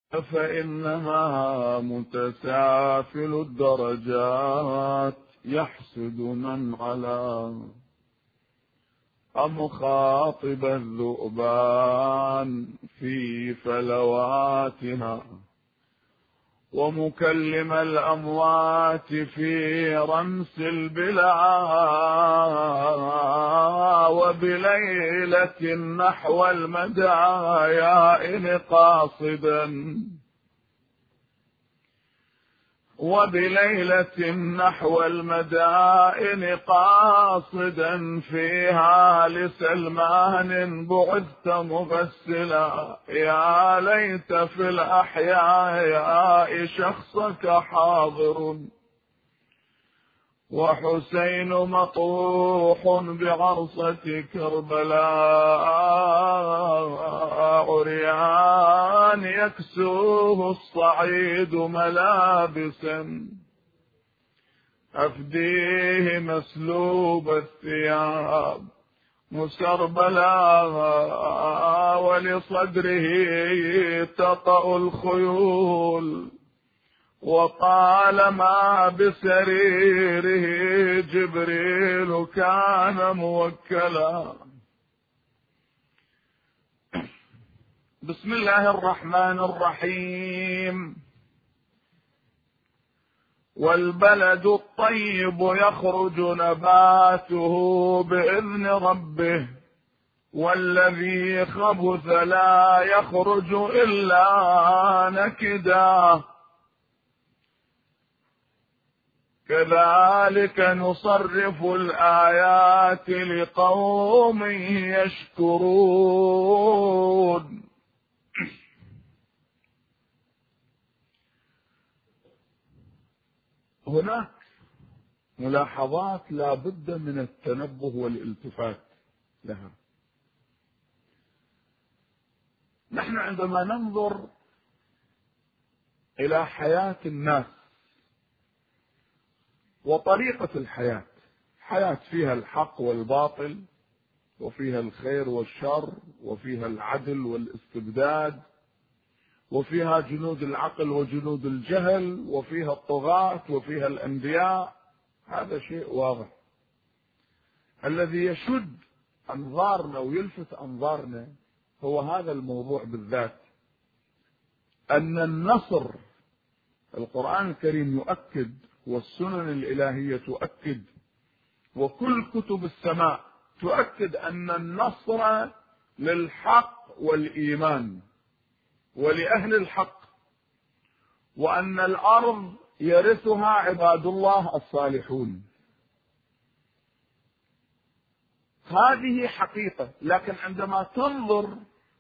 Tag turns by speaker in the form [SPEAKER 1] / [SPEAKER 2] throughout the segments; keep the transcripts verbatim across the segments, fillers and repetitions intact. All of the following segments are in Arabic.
[SPEAKER 1] فإنها متسافل الدرجات يحسد من على، أم خاطب الذؤبان في فلواتها، ومكلم الأموات في رمس البلاد، وبليلة نحو المدايا قاصدا، وبليلة نحو المدائن قاصدا، فيها لسلمان بعثت مغسلا، يا ليت في الأحياء شخصك حاضر، وحسين مطروح بعرصة كربلاء، عريان يكسوه الصعيد ملابسا، أفديه مسلوب الثياب مسربلا، ولصدره تطأ الخيول، وطالما بسريره جبريل كان موكلا. بسم الله الرحمن الرحيم. والبلد الطيب يخرج نباته بإذن ربه، والذي خبث لا يخرج إلا نكدا، كذلك نصرف الآيات لقوم يشكرون. هناك ملاحظات لا بد من التنبه والالتفات لها. نحن عندما ننظر إلى حياة الناس وطريقة الحياة، حياة فيها الحق والباطل، وفيها الخير والشر، وفيها العدل والاستبداد، وفيها جنود العقل وجنود الجهل، وفيها الطغاة وفيها الأنبياء، هذا شيء واضح. الذي يشد أنظارنا ويلفت أنظارنا هو هذا الموضوع بالذات، أن النصر القرآن الكريم يؤكد، والسنن الإلهية تؤكد، وكل كتب السماء تؤكد أن النصر للحق والإيمان ولأهل الحق، وأن الأرض يرثها عباد الله الصالحون. هذه حقيقة. لكن عندما تنظر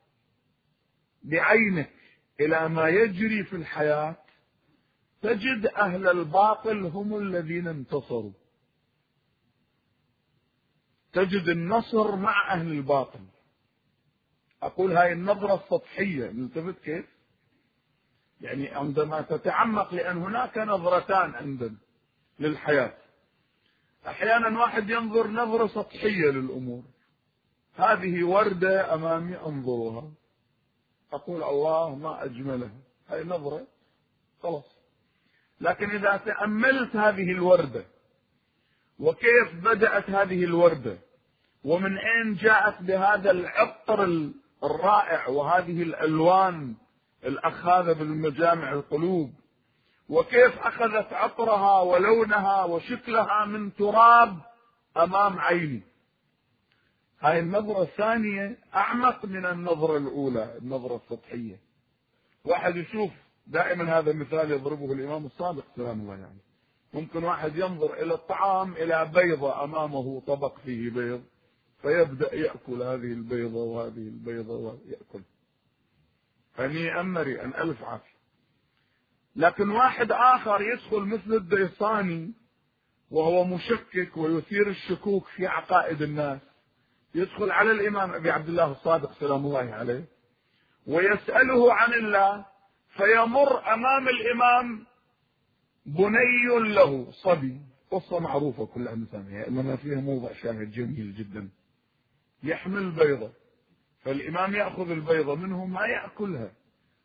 [SPEAKER 1] بعينك إلى ما يجري في الحياة تجد أهل الباطل هم الذين انتصروا، تجد النصر مع أهل الباطل. أقول هاي النظرة السطحية، نلتفت كيف؟ يعني عندما تتعمق، لأن هناك نظرتان عندنا للحياة. أحيانا واحد ينظر نظرة سطحية للأمور، هذه وردة أمامي أنظرها أقول الله ما أجملها، هاي نظرة خلاص. لكن إذا تأملت هذه الوردة وكيف بدأت هذه الوردة، ومن أين جاءت بهذا العطر الرائع وهذه الألوان الأخاذة بالمجامع القلوب، وكيف أخذت عطرها ولونها وشكلها من تراب أمام عيني، هاي النظرة الثانية أعمق من النظرة الأولى، النظرة السطحية. واحد يشوف دائما، هذا مثال يضربه الإمام الصادق سلام الله يعني، ممكن واحد ينظر إلى الطعام، إلى بيضة أمامه طبق فيه بيض، فيبدأ يأكل هذه البيضة وهذه البيضة ويأكل هنيئا مريئا ألف عافية. لكن واحد آخر يدخل مثل الديصاني وهو مشكك ويثير الشكوك في عقائد الناس، يدخل على الإمام أبي عبد الله الصادق سلام الله عليه ويسأله عن الله، فيمر أمام الإمام بني له صبي، قصة معروفة كلها مسامية، إنما فيها موضع شاهد جميل جدا، يحمل بيضة، فالإمام يأخذ البيضة منه ما يأكلها،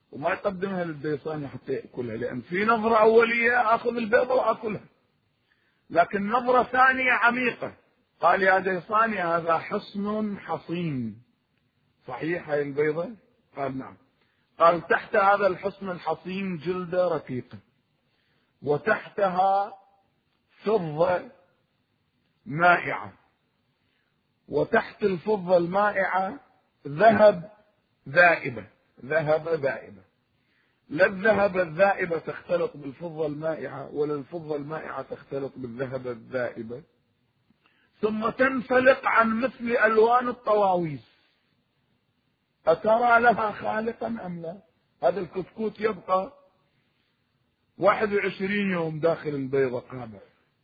[SPEAKER 1] وما يقدمها للديصاني حتى يأكلها، لأن في نظرة أولية أخذ البيضة وأكلها، لكن نظرة ثانية عميقة. قال يا ديصاني هذا حصن حصين، صحيح هاي البيضة؟ قال نعم. قال تحت هذا الحصن الحصين جلدة رقيقة، وتحتها فضة مائعة، وتحت الفضة المائعة ذهب ذائبة، ذهب ذائبة. لا الذهب الذائبة تختلط بالفضة المائعة، ولا الفضة المائعة تختلط بالذهب الذائبة، ثم تنفلق عن مثل ألوان الطواويس. أترى لها خالقا أم لا؟ هذا الكتكوت يبقى واحد وعشرين يوم داخل البيضة قابع.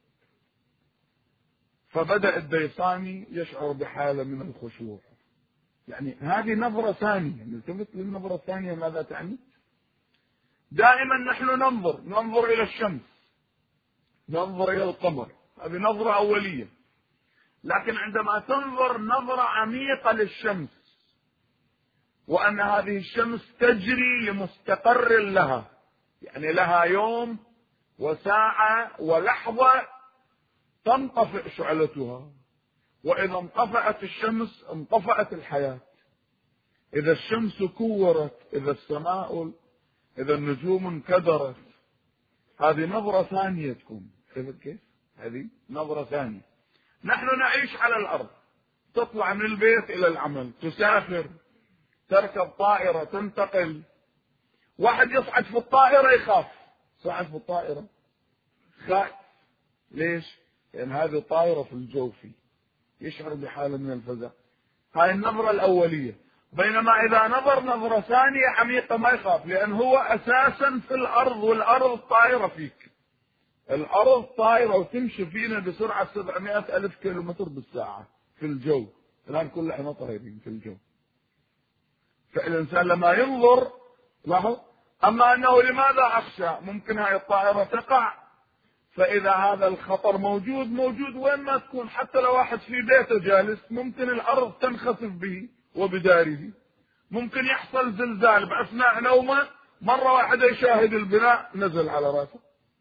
[SPEAKER 1] فبدأ الديصاني يشعر بحالة من الخشوع. يعني هذه نظرة ثانية، نلتفت للنظرة الثانية ماذا تعني؟ دائما نحن ننظر ننظر إلى الشمس، ننظر إلى القمر، هذه نظرة أولية. لكن عندما تنظر نظرة عميقة للشمس، وأن هذه الشمس تجري لمستقر لها، يعني لها يوم وساعة ولحظة تنطفئ شعلتها، وإذا انطفأت الشمس انطفأت الحياة. إذا الشمس كورت، إذا السماء، إذا النجوم انكدرت، هذه نظرة ثانية تكون. كيف؟ هذه نظرة ثانية. نحن نعيش على الأرض، تطلع من البيت إلى العمل، تسافر، تركب طائرة، تنتقل. واحد يصعد في الطائرة يخاف، صعد في الطائرة خائف. ليش؟ لأن هذه طائرة في الجو فيه، يشعر بحالة من الفزع. هاي النظرة الأولية. بينما إذا نظر نظرة ثانية عميقة ما يخاف، لأن هو أساسا في الأرض، والأرض طائرة فيك. الأرض طائرة وتمشي فينا بسرعة سبعمائة ألف كيلومتر بالساعة في الجو. الآن كل احنا طايرين في الجو. فالإنسان لما ينظر لاحظ. أما أنه لماذا أخشى؟ ممكن هاي الطائرة تقع، فإذا هذا الخطر موجود موجود وين ما تكون، حتى لو واحد في بيته جالس ممكن الأرض تنخسف به وبداره، ممكن يحصل زلزال بأثناء نومه، مرة واحدة يشاهد البناء نزل على رأسه.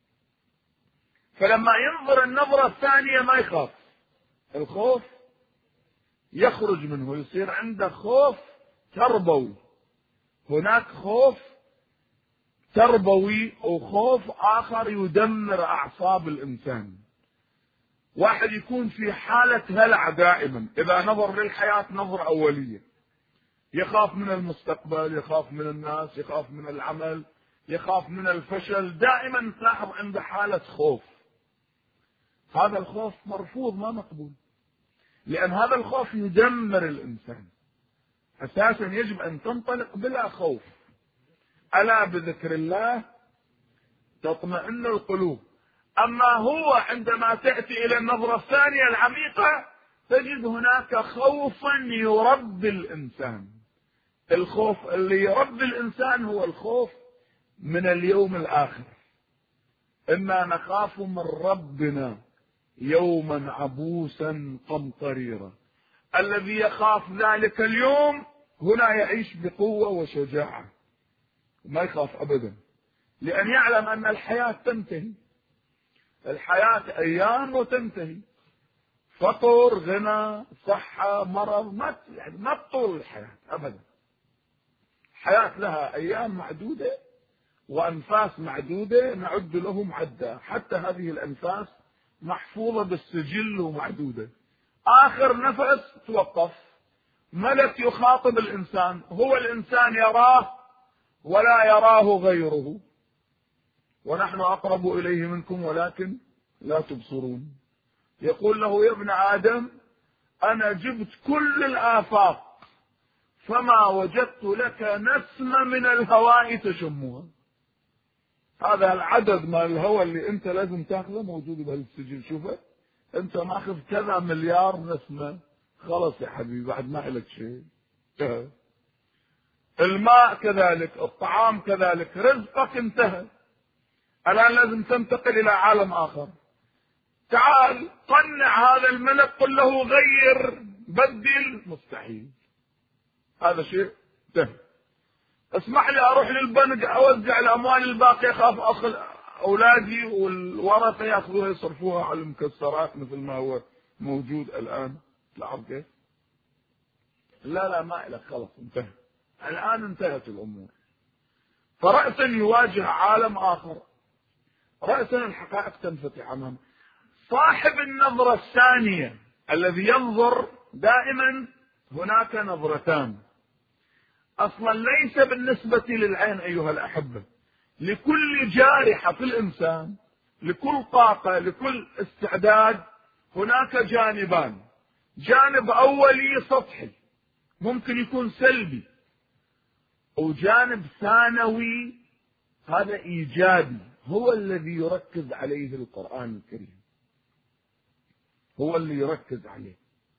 [SPEAKER 1] فلما ينظر النظرة الثانية ما يخاف، الخوف يخرج منه، يصير عنده خوف تربوي. هناك خوف تربوي وخوف آخر يدمر أعصاب الإنسان. واحد يكون في حالة هلع دائما إذا نظر للحياة نظرة أولية، يخاف من المستقبل، يخاف من الناس، يخاف من العمل، يخاف من الفشل، دائما تلاحظ عنده حالة خوف. هذا الخوف مرفوض، ما مقبول، لأن هذا الخوف يدمر الإنسان. أساسا يجب أن تنطلق بلا خوف. ألا بذكر الله تطمئن القلوب. أما هو عندما تأتي إلى النظرة الثانية العميقة تجد هناك خوفا يربي الإنسان. الخوف اللي يربي الإنسان هو الخوف من اليوم الآخر. إنا نخاف من ربنا يوما عبوسا قمطريرا. الذي يخاف ذلك اليوم هنا يعيش بقوة وشجاعة، ما يخاف أبدا، لأن يعلم أن الحياة تنتهي. الحياة أيام وتنتهي، فقر، غنى، صحة، مرض، ما يعني ما تطول الحياة أبدا. الحياة لها أيام معدودة وأنفاس معدودة نعد لهم عدا، حتى هذه الأنفاس محفوظة بالسجل ومعدودة. آخر نفس توقف، ملك يخاطب الإنسان، هو الإنسان يراه ولا يراه غيره، ونحن أقرب إليه منكم ولكن لا تبصرون. يقول له يا ابن آدم أنا جبت كل الآفاق فما وجدت لك نسمة من الهواء تشمها. هذا العدد من الهواء اللي أنت لازم تأخذه موجود بهالسجل. شوفه أنت ماخذ كذا مليار نسمة، خلص يا حبيبي بعد ما لك شيء. الماء كذلك، الطعام كذلك، رزقك انتهى، الآن لازم تنتقل إلى عالم آخر. تعال قنع هذا الملك، قل له غير بدل، مستحيل، هذا شيء انتهى. اسمح لي أروح للبنك أوزع الأموال الباقية، خاف أخذ أولادي والورثة يأخذوها يصرفوها على المكسرات مثل ما هو موجود الآن. لاحظ كيف؟ لا لا ما إلك، خلاص انتهى، الآن انتهت الأمور. فرأسا يواجه عالم آخر، رأسا الحقائق تنفتح أمامه. صاحب النظرة الثانية الذي ينظر دائما، هناك نظرتان أصلا ليس بالنسبة للعين أيها الأحبة. لكل جارحة في الإنسان، لكل طاقة، لكل استعداد، هناك جانبان. جانب أولي سطحي ممكن يكون سلبي، وجانب ثانوي هذا إيجابي، هو الذي يركز عليه القرآن الكريم، هو اللي يركز عليه.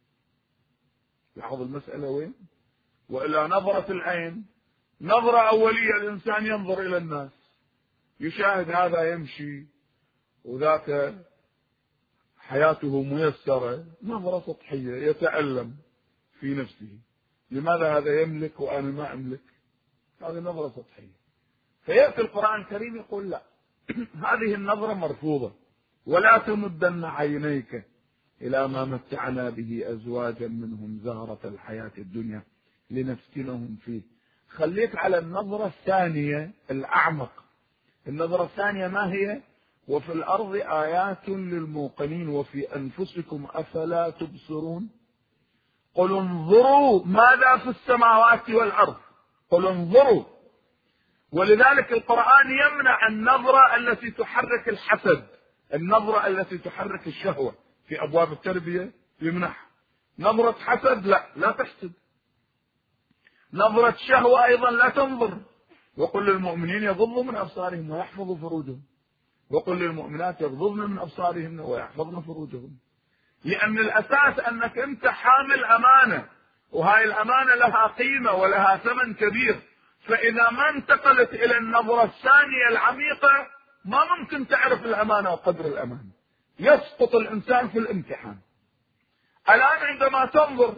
[SPEAKER 1] لاحظ المسألة وين؟ وإلى نظرة العين نظرة أولية، الإنسان ينظر إلى الناس يشاهد هذا يمشي وذاك حياته ميسرة، نظرة سطحية، يتألم في نفسه، لماذا هذا يملك وأنا ما أملك؟ هذه نظرة سطحية. فيأتي القرآن الكريم يقول لا، هذه النظرة مرفوضة، ولا تمدن عينيك إلى ما متعنا به أزواجا منهم زهرة الحياة الدنيا لنفتنهم فيه. خليك على النظرة الثانية الأعمق. النظرة الثانية ما هي؟ وفي الأرض آيات للموقنين وفي أنفسكم أفلا تبصرون. قل انظروا ماذا في السماوات والأرض، قل انظروا. ولذلك القرآن يمنع النظرة التي تحرك الحسد، النظرة التي تحرك الشهوة في أبواب التربية يمنعها. نظرة حسد لا، لا تحسد. نظرة شهوة أيضا لا تنظر. وقل للمؤمنين يغضوا من أبصارهم ويحفظوا فروجهم، وقل للمؤمنات يغضضن من أبصارهن ويحفظن فروجهم. لأن الأساس أنك أنت حامل أمانة، وهاي الأمانة لها قيمة ولها ثمن كبير. فإذا ما انتقلت إلى النظرة الثانية العميقة ما ممكن تعرف الأمانة وقدر الأمانة، يسقط الإنسان في الامتحان. الآن عندما تنظر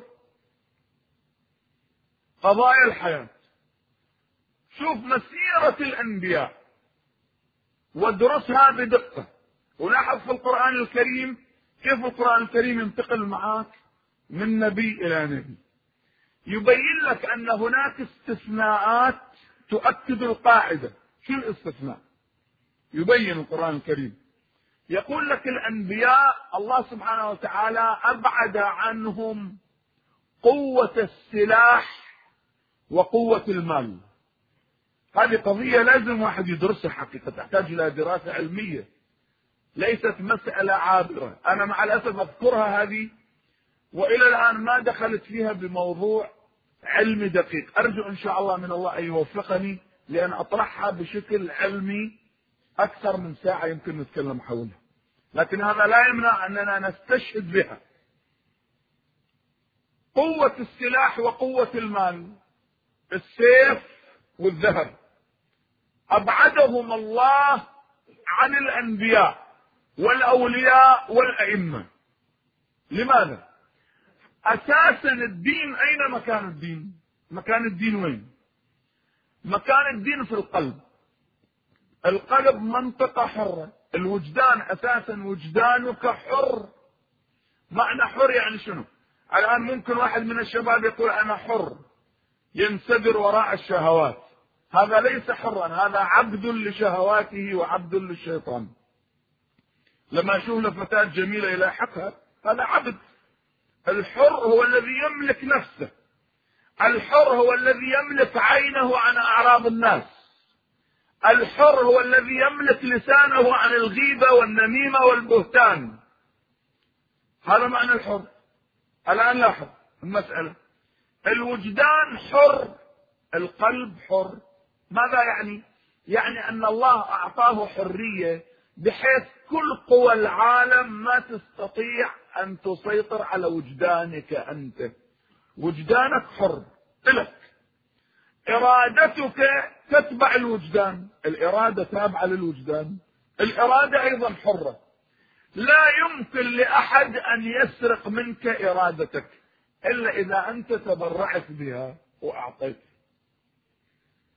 [SPEAKER 1] قضايا الحياة، شوف مسيرة الأنبياء وادرسها بدقة، ولاحظ في القرآن الكريم كيف القرآن الكريم ينتقل معك من نبي إلى نبي، يبين لك أن هناك استثناءات تؤكد القاعدة. شو الاستثناء؟ يبين القرآن الكريم، يقول لك الأنبياء الله سبحانه وتعالى أبعد عنهم قوة السلاح وقوة المال. هذه قضية لازم واحد يدرسها حقيقة، تحتاج إلى دراسة علمية، ليست مسألة عابرة. أنا مع الأسف أذكرها هذه وإلى الآن ما دخلت فيها بموضوع علمي دقيق. أرجو إن شاء الله من الله أن يوفقني لأن أطرحها بشكل علمي أكثر من ساعة يمكن نتكلم حولها، لكن هذا لا يمنع أننا نستشهد بها. قوة السلاح وقوة المال، السيف والذهب، أبعدهم الله عن الأنبياء والأولياء والأئمة. لماذا؟ أساسا الدين، أين مكان الدين؟ مكان الدين وين؟ مكان الدين في القلب. القلب منطقة حرة، الوجدان أساسا وجدانك حر. معنى حر يعني شنو؟ الآن ممكن واحد من الشباب يقول أنا حر، ينسدر وراء الشهوات، هذا ليس حرا، هذا عبد لشهواته وعبد للشيطان. لما أشوف فتاة جميلة يلاحقها هذا عبد. الحر هو الذي يملك نفسه، الحر هو الذي يملك عينه عن أعراض الناس، الحر هو الذي يملك لسانه عن الغيبة والنميمة والبهتان. هذا معنى الحر. الآن لاحظ المسألة، الوجدان حر، القلب حر. ماذا يعني؟ يعني أن الله أعطاه حرية بحيث كل قوى العالم ما تستطيع أن تسيطر على وجدانك أنت. وجدانك حر لك، إرادتك تتبع الوجدان، الإرادة تابعة للوجدان، الإرادة أيضا حرة. لا يمكن لأحد أن يسرق منك إرادتك إلا إذا أنت تبرعت بها وأعطيت.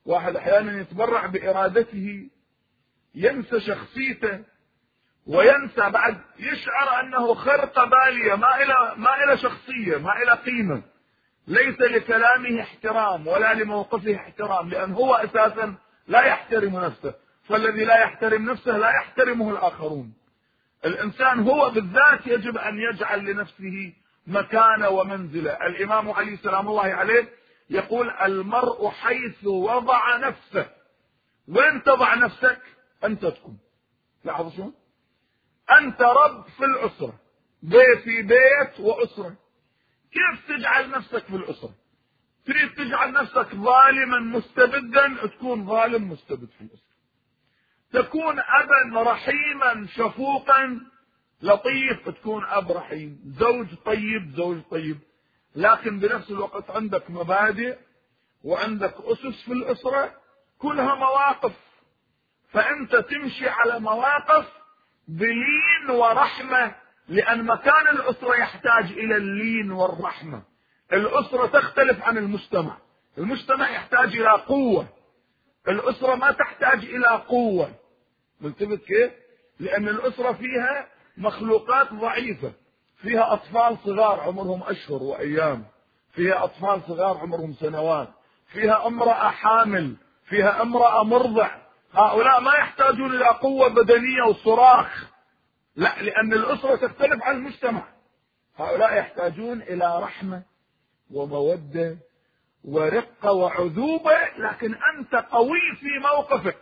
[SPEAKER 1] واحد أحيانا يتبرع بإرادته، ينسى شخصيته وينسى بعد، يشعر أنه خرقة بالية، ما إلى ما إلى شخصية، ما إلى قيمة، ليس لكلامه احترام ولا لموقفه احترام، لأن هو أساسا لا يحترم نفسه، فالذي لا يحترم نفسه لا يحترمه الآخرون. الإنسان هو بالذات يجب أن يجعل لنفسه مكانة ومنزلة. الإمام علي سلام الله عليه يقول: المرء حيث وضع نفسه. وين تضع نفسك؟ أنت تكون. لاحظوا شو؟ أنت رب في الأسرة، بيت في بيت وأسرة. كيف تجعل نفسك في الأسرة؟ تريد تجعل نفسك ظالما مستبدا، تكون ظالم مستبد في الأسرة. تكون أبا رحيما شفوقا لطيف، تكون أب رحيم. زوج طيب، زوج طيب. لكن بنفس الوقت عندك مبادئ وعندك أسس في الأسرة، كلها مواقف، فأنت تمشي على مواقف بلين ورحمة، لأن مكان الأسرة يحتاج إلى اللين والرحمة. الأسرة تختلف عن المجتمع. المجتمع يحتاج إلى قوة، الأسرة ما تحتاج إلى قوة. ملتفت كيف؟ لأن الأسرة فيها مخلوقات ضعيفة، فيها أطفال صغار عمرهم أشهر وأيام، فيها أطفال صغار عمرهم سنوات، فيها امرأة حامل، فيها امرأة مرضع. هؤلاء ما يحتاجون إلى قوة بدنية وصراخ، لا، لأن الأسرة تختلف عن المجتمع. هؤلاء يحتاجون إلى رحمة ومودة ورقة وعذوبة، لكن أنت قوي في موقفك،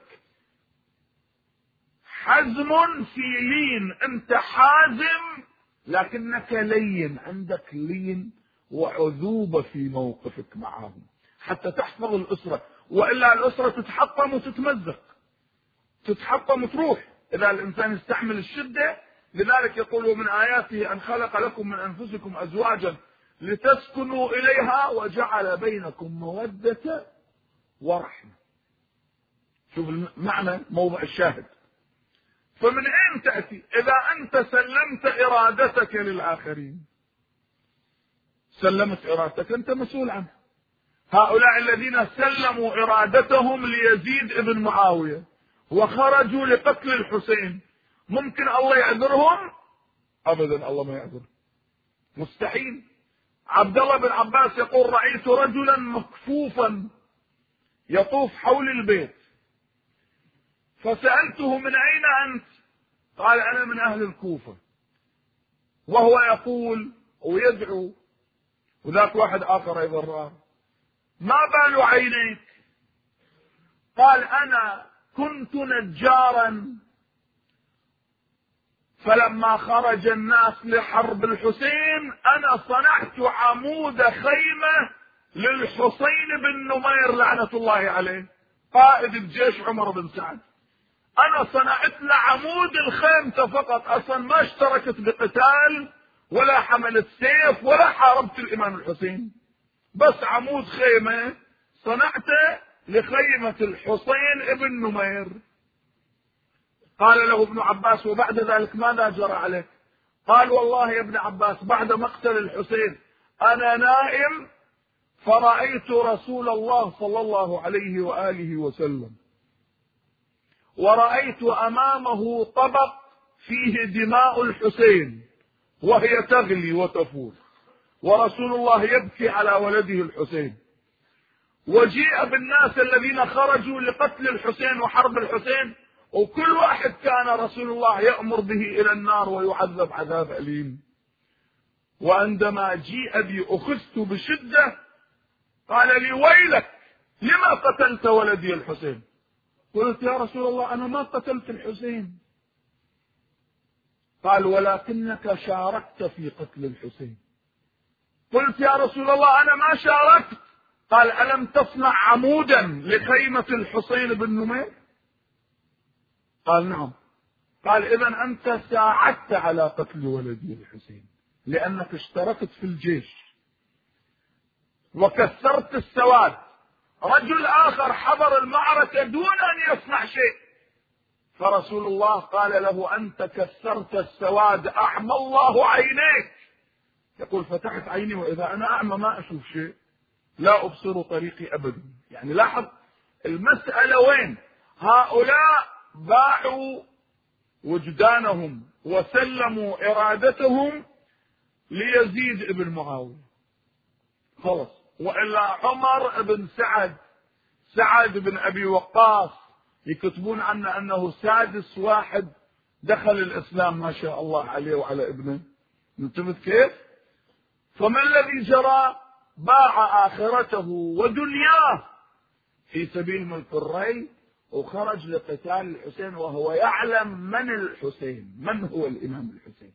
[SPEAKER 1] حزم في لين، أنت حازم لكنك لين، عندك لين وعذوبة في موقفك معهم حتى تحفظ الأسرة، وإلا الأسرة تتحطم وتتمزق، تتحطم وتروح إذا الإنسان يستحمل الشدة. لذلك يقول: ومن آياته أن خلق لكم من أنفسكم أزواجا لتسكنوا إليها وجعل بينكم مودة ورحمة. شوف المعنى، موضع الشاهد. فمن أين تأتي؟ إذا أنت سلمت إرادتك للآخرين، سلمت إرادتك، أنت مسؤول عنها. هؤلاء الذين سلموا إرادتهم ليزيد ابن معاوية وخرجوا لقتل الحسين، ممكن الله يعذرهم؟ أبدا، الله ما يعذر، مستحيل. عبد الله بن عباس يقول: رأيت رجلا مكفوفا يطوف حول البيت، فسألته: من أين أنت؟ قال: أنا من أهل الكوفة. وهو يقول ويدعو. وذاك واحد آخر يضرر: ما بال عينيك؟ قال: أنا كنت نجارا، فلما خرج الناس لحرب الحسين أنا صنعت عمود خيمة للحسين بن نمير لعنة الله عليه، قائد الجيش عمر بن سعد. أنا صنعت له عمود الخيمة فقط، أصلا ما اشتركت بقتال ولا حملت سيف ولا حاربت الإمام الحسين، بس عمود خيمة صنعته لخيمة الحسين ابن نمير. قال له ابن عباس: وبعد ذلك ماذا جرى عليك؟ قال: والله يا ابن عباس، بعد مقتل الحسين أنا نائم فرأيت رسول الله صلى الله عليه وآله وسلم، ورأيت أمامه طبق فيه دماء الحسين وهي تغلي وتفور، ورسول الله يبكي على ولده الحسين، وجيء بالناس الذين خرجوا لقتل الحسين وحرب الحسين، وكل واحد كان رسول الله يأمر به إلى النار ويعذب عذاب أليم. وعندما جيء بي أخذت بشدة، قال لي: ويلك، لما قتلت ولدي الحسين؟ قلت: يا رسول الله، أنا ما قتلت الحسين. قال: ولكنك شاركت في قتل الحسين. قلت: يا رسول الله، أنا ما شاركت. قال: ألم تصنع عمودا لخيمة الحسين بن نمير؟ قال: نعم. قال: إذن أنت ساعدت على قتل ولدي الحسين، لأنك اشتركت في الجيش وكسرت السواد. رجل آخر حضر المعركة دون أن يصنع شيء، فرسول الله قال له: أنت كسرت السواد، أعمى الله عينيك. يقول: فتحت عيني وإذا أنا أعمى ما أشوف شيء، لا أبصر طريقي أبدا. يعني لاحظ المسألة وين؟ هؤلاء باعوا وجدانهم وسلموا إرادتهم ليزيد ابن معاوية خلص. وإلا عمر بن سعد سعد بن أبي وقاص يكتبون عنه أنه سادس واحد دخل الإسلام ما شاء الله عليه وعلى ابنه. انتبه كيف؟ فما الذي جرى؟ باع آخرته ودنياه في سبيل ملك الري وخرج لقتال الحسين وهو يعلم من الحسين، من هو الإمام الحسين.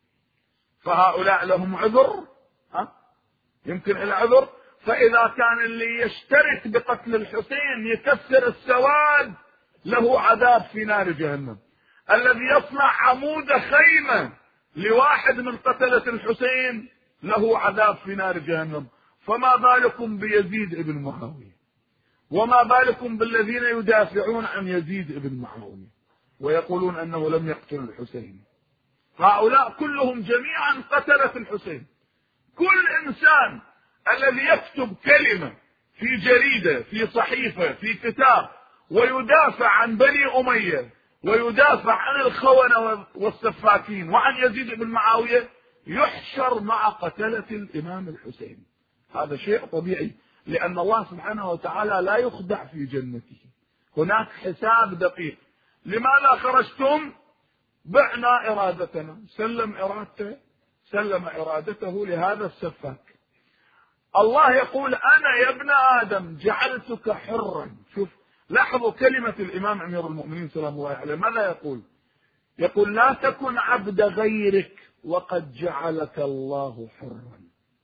[SPEAKER 1] فهؤلاء لهم عذر؟ ها؟ يمكن العذر. فإذا كان اللي يشترك بقتل الحسين يكسر السواد له عذاب في نار جهنم، الذي يصنع عمود خيمة لواحد من قتلة الحسين له عذاب في نار جهنم، فما بالكم بيزيد ابن معاوية؟ وما بالكم بالذين يدافعون عن يزيد ابن معاوية ويقولون أنه لم يقتل الحسين؟ هؤلاء كلهم جميعا قتلة الحسين. كل إنسان الذي يكتب كلمة في جريدة في صحيفة في كتاب ويدافع عن بني أمية ويدافع عن الخونة والسفاكين وعن يزيد بن معاوية يحشر مع قتلة الإمام الحسين. هذا شيء طبيعي، لأن الله سبحانه وتعالى لا يخدع في جنته، هناك حساب دقيق. لماذا خرجتم؟ بعنا إرادتنا، سلم إرادته سلم إرادته لهذا السفاك. الله يقول أنا يا ابن آدم جعلتك حرا. شوف لاحظوا كلمة الإمام أمير المؤمنين سلام الله عليه، ماذا يقول؟ يقول لا تكن عبد غيرك وقد جعلك الله حرا.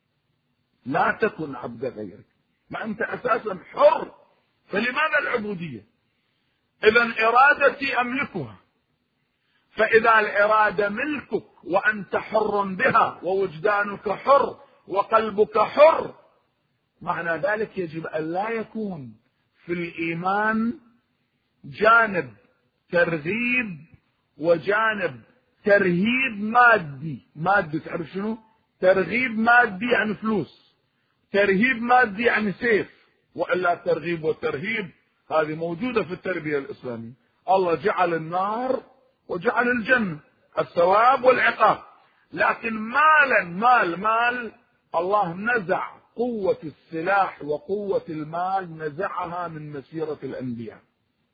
[SPEAKER 1] لا تكن عبد غيرك، ما أنت أساسا حر، فلماذا العبودية؟ إذن إرادتي أملكها، فإذا الإرادة ملكك وأنت حر بها ووجدانك حر وقلبك حر، معنى ذلك يجب أن لا يكون في الإيمان جانب ترغيب وجانب ترهيب مادي. مادي تعرف شنو؟ ترغيب مادي يعني فلوس، ترهيب مادي يعني سيف، وإلا ترغيب وترهيب هذه موجودة في التربية الإسلامية. الله جعل النار وجعل الجنة، الثواب والعقاب، لكن مالا مال مال الله نزع قوة السلاح وقوة المال، نزعها من مسيرة الأنبياء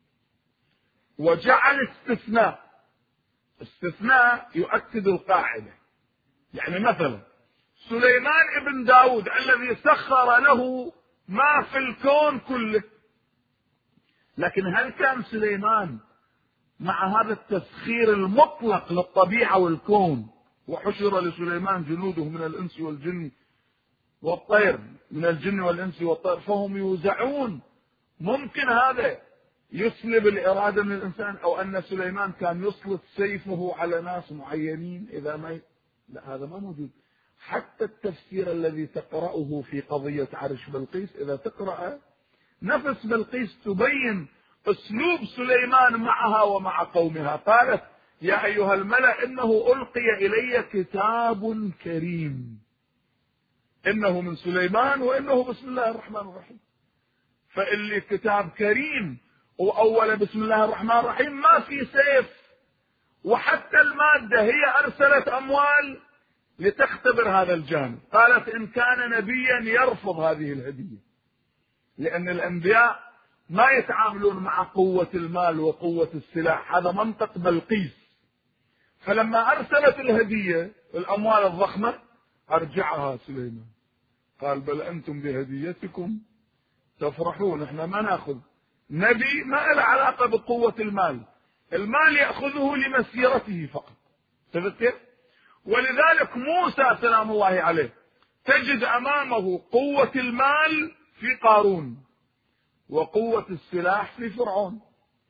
[SPEAKER 1] وجعل استثناء. استثناء يؤكد القاعدة. يعني مثلا سليمان ابن داود الذي سخر له ما في الكون كله، لكن هل كان سليمان مع هذا التسخير المطلق للطبيعة والكون وحشر لسليمان جنوده من الإنس والجن والطير، من الجن والإنس والطير فهم يوزعون؟ ممكن هذا يسلب الإرادة من الإنسان؟ أو أن سليمان كان يسلط سيفه على ناس معينين إذا ما ي... لا، هذا ما موجود. حتى التفسير الذي تقرأه في قضية عرش بلقيس، إذا تقرأ نفس بلقيس تبين أسلوب سليمان معها ومع قومها. قالت يا أيها الملأ إنه ألقي إلي كتاب كريم، إنه من سليمان وإنه بسم الله الرحمن الرحيم. فاللي كتاب كريم وأول بسم الله الرحمن الرحيم ما في سيف. وحتى المادة هي أرسلت أموال لتختبر هذا الجانب. قالت إن كان نبيا يرفض هذه الهدية، لأن الأنبياء ما يتعاملون مع قوة المال وقوة السلاح، هذا منطق بلقيس. فلما أرسلت الهدية الأموال الضخمة أرجعها سليمان، قال بل أنتم بهديتكم تفرحون، احنا ما نأخذ. نبي ما له علاقة بقوة المال، المال يأخذه لمسيرته فقط. تذكر؟ ولذلك موسى سلام الله عليه تجد أمامه قوة المال في قارون وقوة السلاح في فرعون.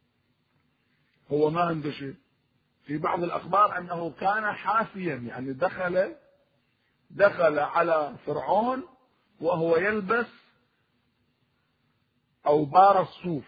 [SPEAKER 1] هو ما عنده شيء. في بعض الأخبار أنه كان حافيا، يعني دخل دخل على فرعون وهو يلبس أوبار الصوف،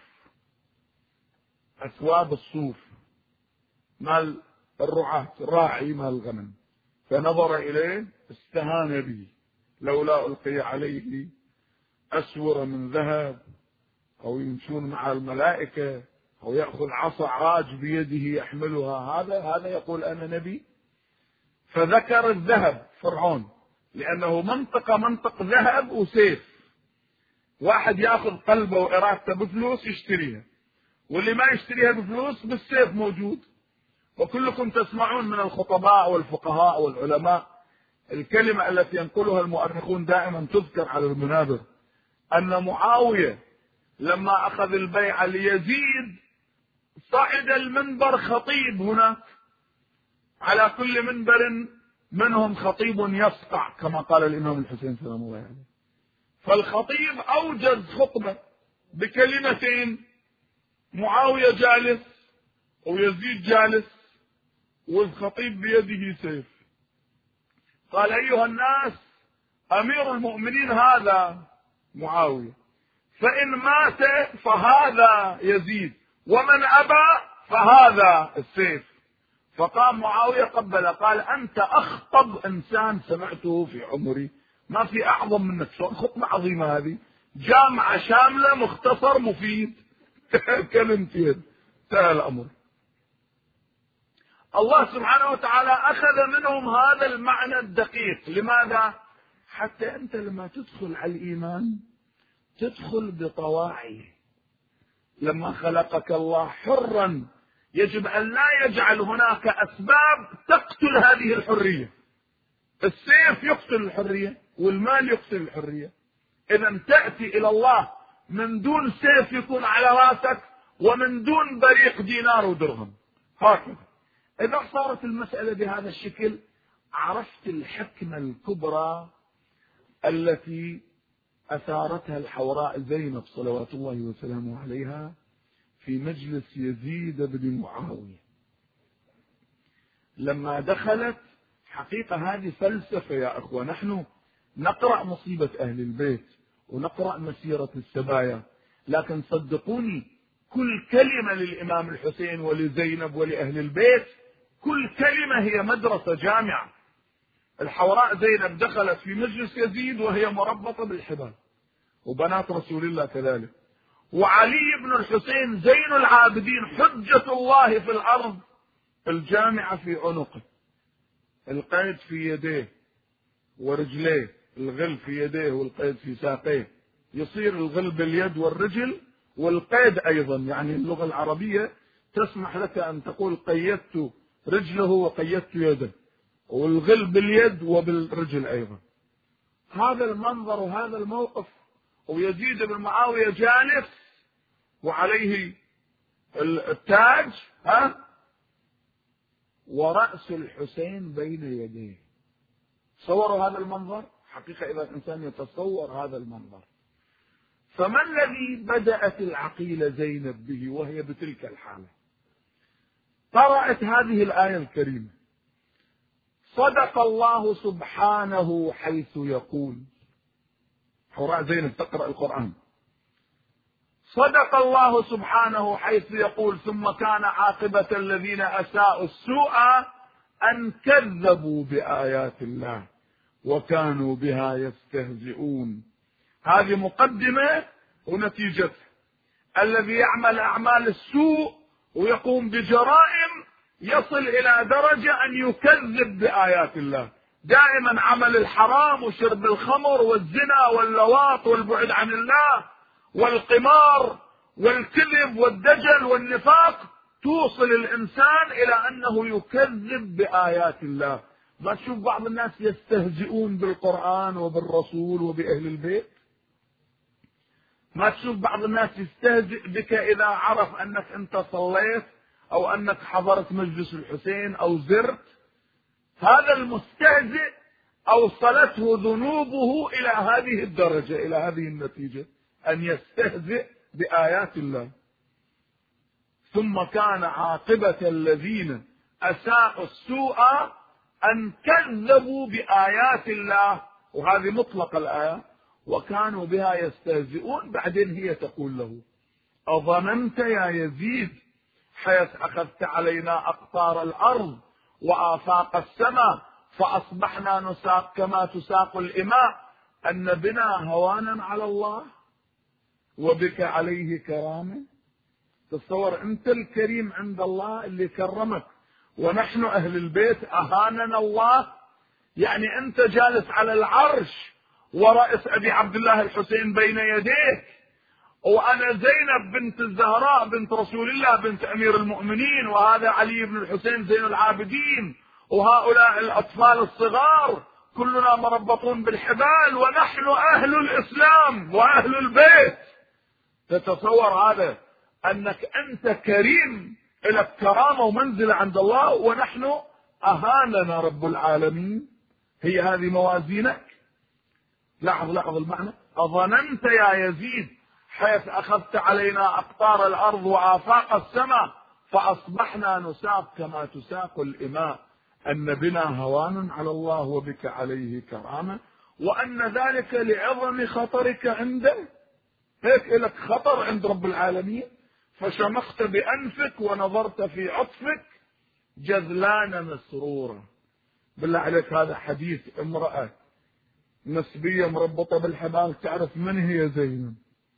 [SPEAKER 1] أثواب الصوف مال الرعاة، راعي مال الغنم، فنظر إليه استهان به، لولا ألقي عليه أسور من ذهب أو يمشون مع الملائكة أو يأخذ عصا عاج بيده يحملها، هذا هذا يقول أنا نبي. فذكر الذهب فرعون لأنه منطقة منطق ذهب وسيف، واحد يأخذ قلبه وإرادته بفلوس يشتريها، واللي ما يشتريها بفلوس بالسيف موجود. وكلكم تسمعون من الخطباء والفقهاء والعلماء الكلمة التي ينقلها المؤرخون دائما تذكر على المنابر، أن معاوية لما أخذ البيعة ليزيد صعد المنبر خطيب هناك، على كل منبر منهم خطيب يسقع كما قال الإمام الحسين سلام الله عليه. فالخطيب أوجز خطبة بكلمتين، معاوية جالس ويزيد جالس والخطيب بيده سيف. قال أيها الناس، أمير المؤمنين هذا معاوية، فإن مات فهذا يزيد، ومن أبى فهذا السيف. فقام معاوية قبل قال أنت أخطب إنسان سمعته في عمري، ما في أعظم منك. شلون خطبة عظيمة هذه، جامعة شاملة مختصر مفيد كلمتين انتهى الأمر. الله سبحانه وتعالى أخذ منهم هذا المعنى الدقيق. لماذا؟ حتى أنت لما تدخل على الإيمان تدخل بطواعي. لما خلقك الله حرا يجب أن لا يجعل هناك أسباب تقتل هذه الحرية. السيف يقتل الحرية والمال يقتل الحرية. إذا تأتي إلى الله من دون سيف يكون على راسك ومن دون بريق دينار ودرهم هكذا. إذا صارت المسألة بهذا الشكل عرفت الحكمة الكبرى التي أثارتها الحوراء زينب صلوات الله وسلامه عليها في مجلس يزيد بن معاوية لما دخلت. حقيقة هذه فلسفة يا أخوة، نحن نقرأ مصيبة أهل البيت ونقرأ مسيرة السبايا، لكن صدقوني كل كلمة للإمام الحسين ولزينب ولأهل البيت كل كلمة هي مدرسة جامعة. الحوراء زينب دخلت في مجلس يزيد وهي مربطة بالحبال، وبنات رسول الله كذلك، وعلي بن الحسين زين العابدين حجة الله في الأرض الجامعة في عنقه، القيد في يديه ورجليه، الغل في يديه والقيد في ساقيه، يصير الغل باليد والرجل والقيد أيضا. يعني اللغة العربية تسمح لك أن تقول قيدت رجله وقيدت يده، والغل باليد وبالرجل أيضا. هذا المنظر وهذا الموقف، ويزيد بن معاوية جالس وعليه التاج ها ورأس الحسين بين يديه. تصوروا هذا المنظر. حقيقة إذا الإنسان يتصور هذا المنظر، فما الذي بدأت العقيلة زينب به وهي بتلك الحالة؟ قرأت هذه الآية الكريمة: صدق الله سبحانه حيث يقول. حوراء زينب تقرأ القرآن. صدق الله سبحانه حيث يقول ثم كان عاقبة الذين أساءوا السوء أن كذبوا بآيات الله وكانوا بها يستهزئون. هذه مقدمة ونتيجة. الذي يعمل أعمال السوء ويقوم بجرائم يصل إلى درجة أن يكذب بآيات الله. دائما عمل الحرام وشرب الخمر والزنا واللواط والبعد عن الله والقمار والكذب والدجل والنفاق توصل الإنسان إلى أنه يكذب بآيات الله. ما تشوف بعض الناس يستهزئون بالقرآن وبالرسول وبأهل البيت؟ ما تشوف بعض الناس يستهزئ بك إذا عرف أنك أنت صليت أو أنك حضرت مجلس الحسين أو زرت؟ هذا المستهزئ أوصلته ذنوبه إلى هذه الدرجة، إلى هذه النتيجة، أن يستهزئ بآيات الله. ثم كان عاقبة الذين أساءوا السوء أن كذبوا بآيات الله، وهذه مطلق الآية، وكانوا بها يستهزئون. بعدين هي تقول له: أظننت يا يزيد حيث أخذت علينا أقطار الأرض وآفاق السماء فأصبحنا نساق كما تساق الإماء أن بنا هوانا على الله؟ وبك عليه كرامة. تصور أنت الكريم عند الله اللي كرمك، ونحن أهل البيت أهاننا الله. يعني أنت جالس على العرش ورأس أبي عبد الله الحسين بين يديك، وأنا زينب بنت الزهراء بنت رسول الله بنت أمير المؤمنين، وهذا علي بن الحسين زين العابدين، وهؤلاء الأطفال الصغار كلنا مربطون بالحبال، ونحن أهل الإسلام وأهل البيت. تتصور هذا أنك أنت كريم لك كرامة ومنزلة عند الله، ونحن أهاننا رب العالمين. هي هذه موازينك؟ لاحظ لاحظ المعنى. أظننت يا يزيد حيث أخذت علينا أقطار الأرض وآفاق السماء فأصبحنا نساق كما تساق الإماء، أن بنا هوان على الله وبك عليه كرامة، وأن ذلك لعظم خطرك عنده. هيك لك خطر عند رب العالمين، فشمخت بأنفك ونظرت في عطفك جذلان مسرورة. بالله عليك هذا حديث امرأة نسبية مربطة بالحبال تعرف من هي زينب.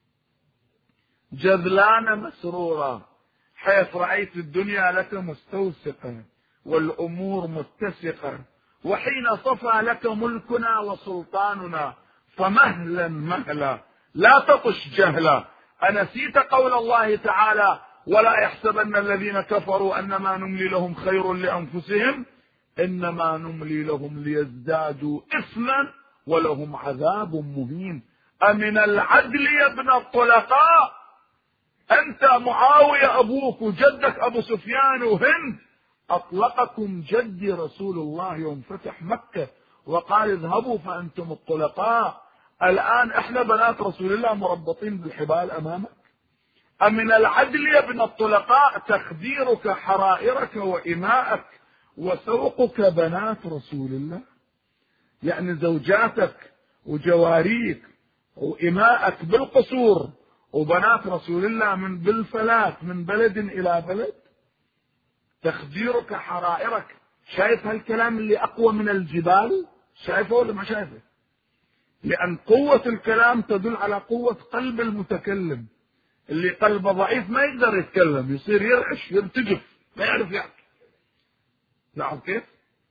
[SPEAKER 1] جذلان مسرورة حيث رأيت الدنيا لك مستوسقة والأمور متسقة، وحين صفى لك ملكنا وسلطاننا فمهلا مهلا لا تطش جهلا. أنسيت قول الله تعالى ولا يحسبن الذين كفروا أنما نملي لهم خير لأنفسهم إنما نملي لهم ليزدادوا إثما ولهم عذاب مهين. أمن العدل يا ابن الطلقاء، أنت معاوية أبوك وجدك أبو سفيان وهند أطلقكم جدي رسول الله يوم فتح مكة وقال اذهبوا فأنتم الطلقاء. الآن احنا بنات رسول الله مربطين بالحبال أمامك. أمن العدل يا ابن الطلقاء تخديرك حرائرك وإماءك وسوقك بنات رسول الله، يعني زوجاتك وجواريك وإماءك بالقصور وبنات رسول الله من بالفلات من بلد إلى بلد. تخديرك حرائرك. شايف هالكلام اللي أقوى من الجبال؟ شايفه ولا ما شايفه؟ لأن قوة الكلام تدل على قوة قلب المتكلم. اللي قلبه ضعيف ما يقدر يتكلم، يصير يرعش يرتجف ما يعرف يحكي. لاحظ كيف؟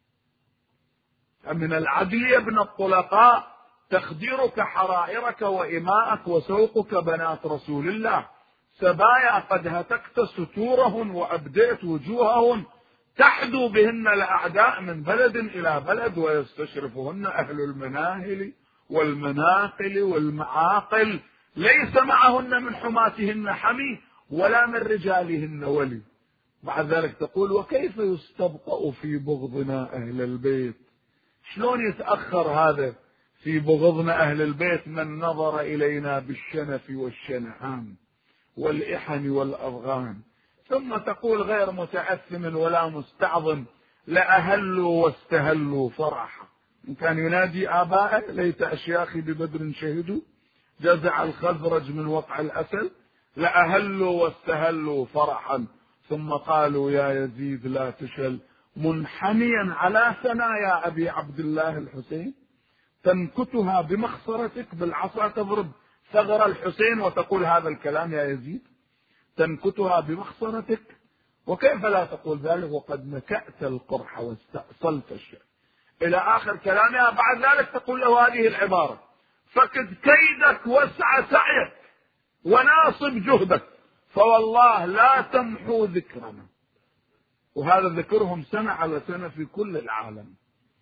[SPEAKER 1] من العدل يا ابن الطلقاء تخديرك حرائرك وإماءك وسوقك بنات رسول الله، سبايا قد هتكت ستورهن وأبدأت وجوههن تحدو بهن الأعداء من بلد إلى بلد ويستشرفهن أهل المناهل والمناقل والمعاقل، ليس معهن من حماتهن حمي ولا من رجالهن ولي. بعد ذلك تقول وكيف يستبطأ في بغضنا أهل البيت؟ شلون يتأخر هذا في بغضنا أهل البيت من نظر إلينا بالشنف والشنعان والإحن والأضغان. ثم تقول غير متأثم ولا مستعظم لأهلوا واستهلوا فرحا. إن كان ينادي آبائه ليت أشياخي ببدر شهدوا جزع الخزرج من وقع الأسل لأهلوا واستهلوا فرحا. ثم قالوا يا يزيد لا تشل منحنيا على ثنايا أبي عبد الله الحسين تنكتها بمخصرتك بالعصا تضرب ثغر الحسين وتقول هذا الكلام يا يزيد، تنكتها بمخصرتك. وكيف لا تقول ذلك وقد نكأت القرح واستأصلت الشيء إلى آخر كلامها. بعد ذلك تقول له هذه العبارة فكد كيدك واسع سعيك وناصب جهدك فوالله لا تمحو ذكرنا. وهذا ذكرهم سنة على سنة في كل العالم.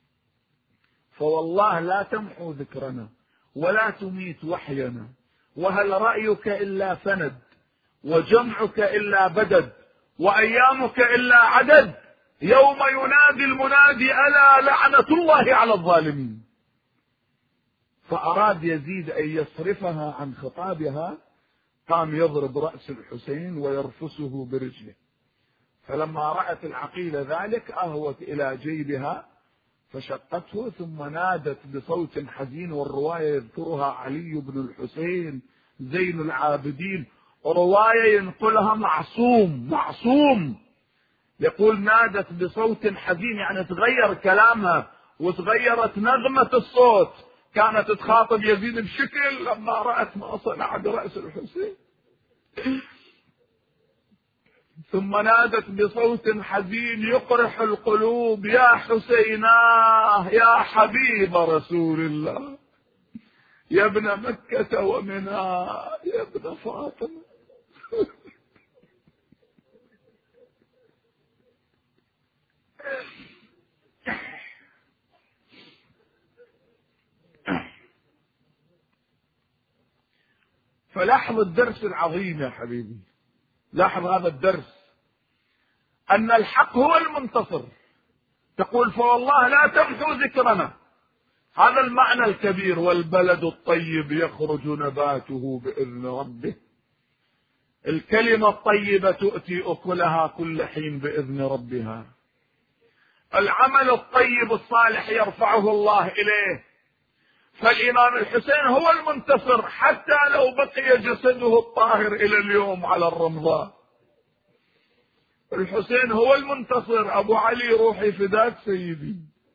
[SPEAKER 1] فوالله لا تمحو ذكرنا ولا تميت وحينا، وهل رأيك إلا فند وجمعك إلا بدد وأيامك إلا عدد يوم ينادي المنادي ألا لعنة الله على الظالمين. فأراد يزيد أن يصرفها عن خطابها، قام يضرب رأس الحسين ويرفسه برجله. فلما رأت العقيلة ذلك أهوت إلى جيبها فشقته ثم نادت بصوت حزين، والرواية يذكرها علي بن الحسين زين العابدين، رواية ينقلها معصوم معصوم يقول نادت بصوت حزين، يعني تغير كلامها وتغيرت نغمة الصوت كانت تخاطب يزيد بشكل لما رأت ما صنع برأس الحسين. ثم نادت بصوت حزين يقرح القلوب: يا حسيناه يا حبيب رسول الله، يا ابن مكة ومنى، يا ابن فاطمة. فلاحظ الدرس العظيم يا حبيبي، لاحظ هذا الدرس، أن الحق هو المنتصر. تقول: فوالله لا تمحو ذكرنا. هذا المعنى الكبير: والبلد الطيب يخرج نباته بإذن ربه. الكلمة الطيبة تؤتي أكلها كل حين بإذن ربها. العمل الطيب الصالح يرفعه الله إليه. فالإمام الحسين هو المنتصر حتى لو بقي جسده الطاهر إلى اليوم على الرمضاء. الحسين هو المنتصر. أبو علي روحي فداك سيدي،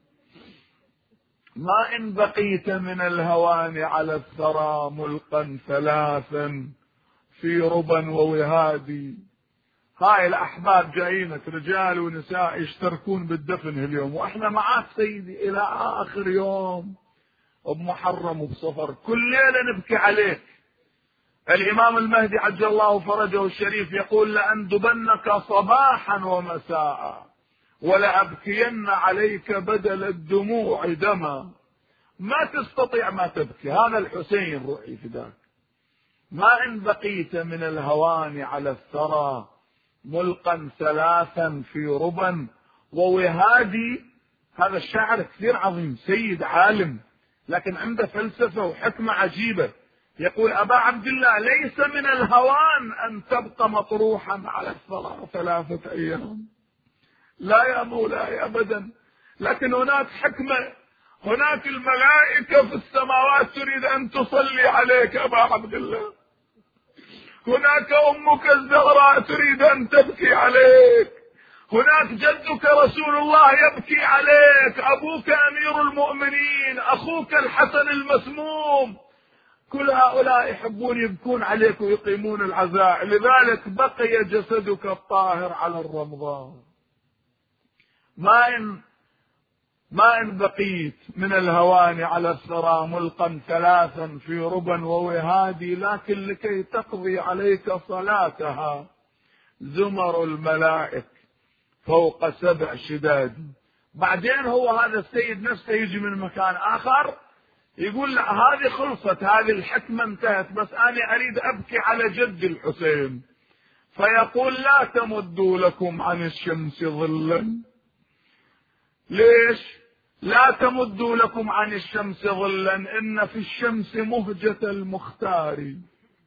[SPEAKER 1] ما إن بقيت من الهوان على الثرى ملقا ثلاثا في ربا ووهادي. هاي الأحباب جايينك رجال ونساء يشتركون بالدفن اليوم، وإحنا معاك سيدي إلى آخر يوم بمحرم وبصفر، كل ليلة نبكي عليك. الإمام المهدي عجل الله فرجه الشريف يقول: لأندبنك صباحا ومساء ولأبكين عليك بدل الدموع دما. ما تستطيع ما تبكي. هذا الحسين روحي فداك. ما إن بقيت من الهوان على الثرى ملقا ثلاثا في ربا ووهادي. هذا الشاعر كثير عظيم، سيد عالم، لكن عنده فلسفة وحكمة عجيبة. يقول: أبا عبد الله، ليس من الهوان أن تبقى مطروحا على الثرى ثلاثة أيام، لا يا مولاي أبدا، لكن هناك حكمة. هناك الملائكة في السماوات تريد أن تصلي عليك أبا عبد الله. هناك أمك الزهراء تريد أن تبكي عليك. هناك جدك رسول الله يبكي عليك، أبوك أمير المؤمنين، أخوك الحسن المسموم، كل هؤلاء يحبون يبكون عليك ويقيمون العزاء. لذلك بقي جسدك الطاهر على الرمضاء. ما إن ما إن بقيت من الهوان على الثرى ملقا ثلاثا في ربا ووهادي، لكن لكي تقضي عليك صلاتها زمر الملائك فوق سبع شداد. بعدين هو هذا السيد نفسه يجي من مكان آخر يقول: لا، هذه خلصت، هذه الحكمة انتهت، بس أنا أريد أبكي على جد الحسين. فيقول: لا تمدوا لكم عن الشمس ظلا. ليش؟ لا تمدوا لكم عن الشمس ظلا، إن في الشمس مهجة المختار.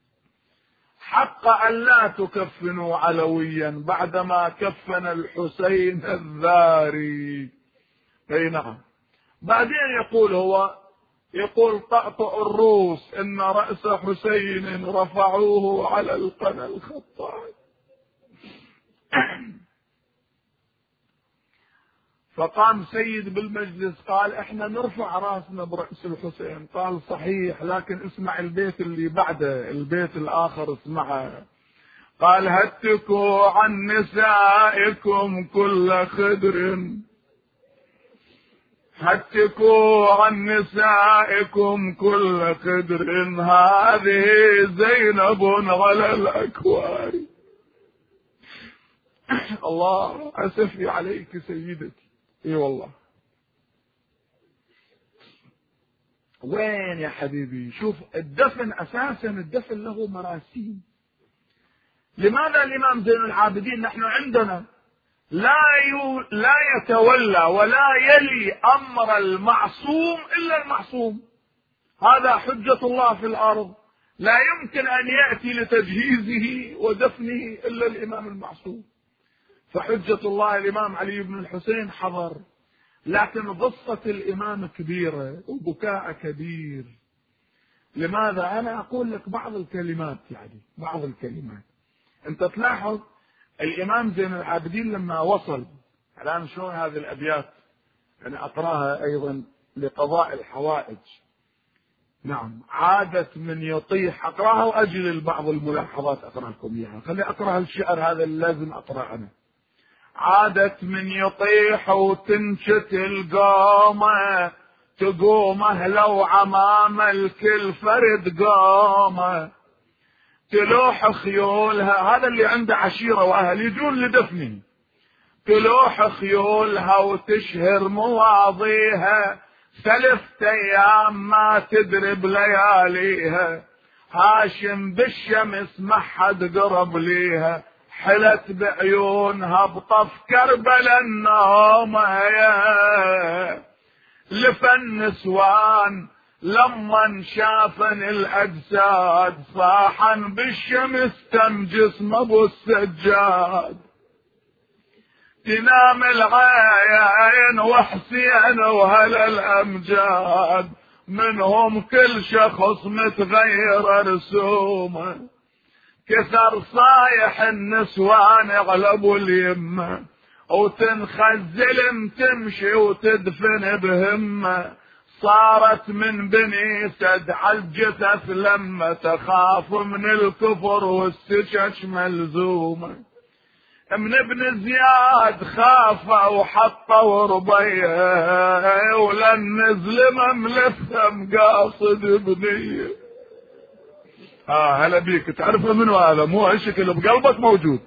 [SPEAKER 1] حق أن لا تكفنوا علويا بعدما كفن الحسين الذاري. أي نعم. بعدين يقول هو يقول: طأطأ الروس إن رأس حسين رفعوه على القنا الخطاء. فقام سيد بالمجلس قال: احنا نرفع راسنا برأس الحسين. قال: صحيح، لكن اسمع البيت اللي بعده، البيت الآخر اسمعه. قال: هتكوا عن نسائكم كل خدر، هتكوا عن نسائكم كل خدر، هذه زينب على الأكوار. الله أسفي عليك سيدتي. اي والله. وين يا حبيبي؟ شوف الدفن اساسا، الدفن له مراسيم. لماذا الامام زين العابدين نحن عندنا لا يو لا يتولى ولا يلي امر المعصوم الا المعصوم؟ هذا حجة الله في الارض، لا يمكن ان ياتي لتجهيزه ودفنه الا الامام المعصوم. فحجة الله الإمام علي بن الحسين حضر، لكن غصة الإمام كبيرة وبكاء كبير. لماذا؟ أنا أقول لك بعض الكلمات، يعني بعض الكلمات. أنت تلاحظ الإمام زين العابدين لما وصل، الآن شلون هذه الأبيات أنا أقرأها أيضا لقضاء الحوائج. نعم. عادة من يطيح، أقرأها وأجل بعض الملاحظات أقرأ لكم إياها، خلي أقرأ الشعر هذا اللي لازم أقرأ أنا. عادة من يطيح وتنشت القامة، تقومه لو عمام الكل فرد قامة، تلوح خيولها، هذا اللي عنده عشيرة وأهل يجون لدفنه، تلوح خيولها وتشهر مواضيها، ثلاث أيام ما تدري بلياليها، هاشم بالشمس ما حد قرب ليها، حلت بعيونها بطف كربلا النومة، لفن نسوان لما شافن الأجساد، صاحا بالشمس تم جسم أبو السجاد، تنام العين وحسين وهل الأمجاد، منهم كل شخص متغير رسومه، كثر صايح النسوان اغلبوا اليمه، وتنخزل تمشي وتدفن بهمه، صارت من بني سد عالجثث لما تخاف من الكفر والسشش ملزومه، من ابن زياد خاف وحطه وربيه، ولن نزل مملثه مقاصد بنيه. اه هلا بيك، تعرفه منو هذا؟ مو هالشكل بقلبك موجود.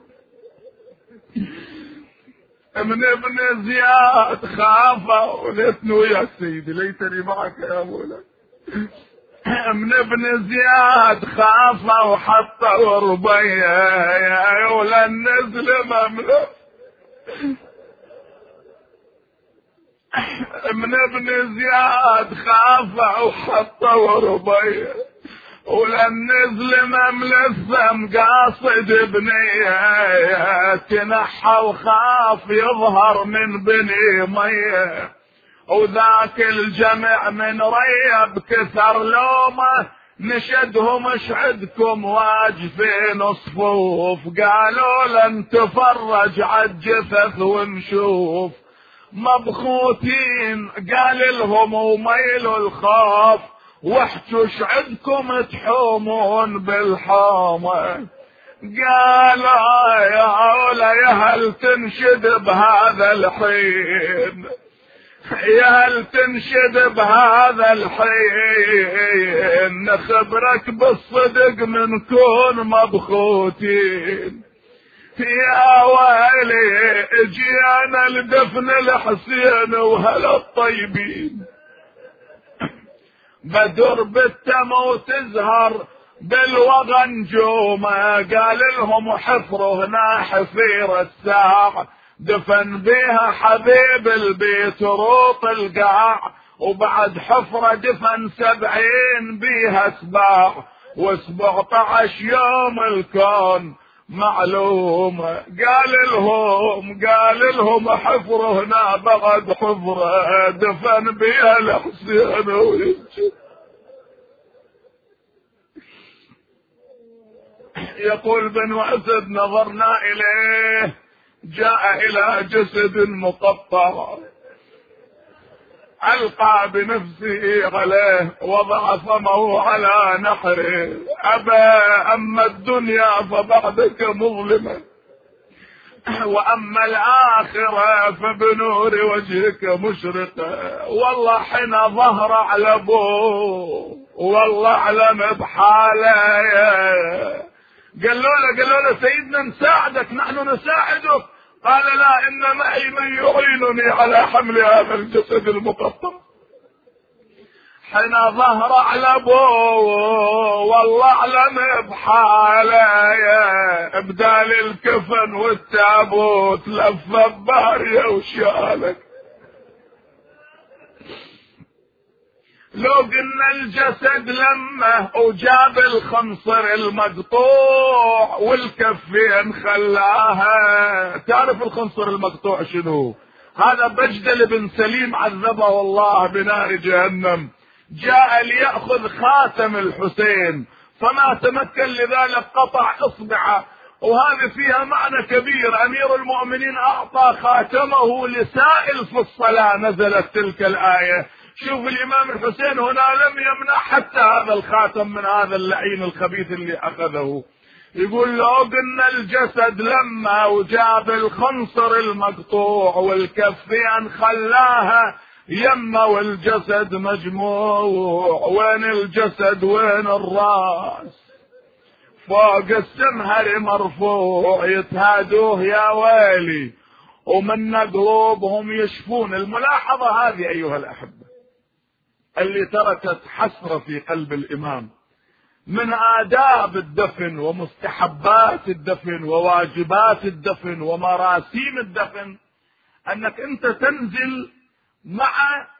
[SPEAKER 1] من ابن زياد خاف، وليتني وياك سيدي، ليتني معك يا مولاي. من ابن زياد خاف وحط وربيه، ولن نزل مملك. من ابن زياد خاف وحط وربيه، ولن نزل مملثه مقاصد بنيه، تنحى وخاف يظهر من بني ميه، وذاك الجمع من ريب كثر لومه، نشدهم اش عندكم واجفين صفوف، قالوا لن تفرج عالجثث ونشوف، مبخوتين قال لهم وميلوا الخوف، واحجوا اش عندكم تحومون بالحومه، قالوا يا علا يا هل تنشد بهذا الحين، يا هل تنشد بهذا الحين، نخبرك بالصدق منكون مبخوتين، يا ويلي اجينا لدفن الحسين وهلا الطيبين، بدر بالتم وتزهر بالوغى نجومه، قال لهم حفروا هنا حفير الساع، دفن بيها حبيب البيت روط القاع، وبعد حفرة دفن سبعين بيها سباع، وسبعة عشر يوم الكون معلومة، قال لهم قال لهم حفروا هنا بعد حفرة دفن بيها الحسين ويسجد. يقول بن أسد نظرنا إليه جاء إلى جسد مقطع، ألقى بنفسه عليه وضع فمه على نحره، أبى أما الدنيا فبعدك مظلمة، وأما الآخرة فبنور وجهك مشرقة، والله حين ظهر على أبوه والله أعلم بحاله، قالوا له قالوا له سيدنا نساعدك، نحن نساعدك، قال لا إن معي من يعينني على حمل هذا الجسد المقطع، حين ظهر على أبوه والله أعلم بحاله، بدال الكفن والتابوت لف بارية وشالك، لو قلنا الجسد لمه وجاب الخنصر المقطوع والكفين خلاها، تعرف الخنصر المقطوع شنو؟ هذا بجدل بن سليم عذبه الله بنار جهنم، جاء ليأخذ خاتم الحسين فما تمكن لذلك قطع اصبعه، وهذه فيها معنى كبير، امير المؤمنين اعطى خاتمه لسائل في الصلاة، نزلت تلك الآية شوف الإمام الحسين هنا لم يمنع حتى هذا الخاتم من هذا اللعين الخبيث اللي أخذه. يقول لو قلنا الجسد لما وجاب الخنصر المقطوع والكفين خلاها يما والجسد مجموع، وين الجسد وين الراس؟ فوق السمهر مرفوع يتهادوه يا ويلي، ومن قلوبهم يشفون. الملاحظة هذه أيها الأحبة اللي تركت حسرة في قلب الإمام من آداب الدفن ومستحبات الدفن وواجبات الدفن ومراسيم الدفن، أنك أنت تنزل مع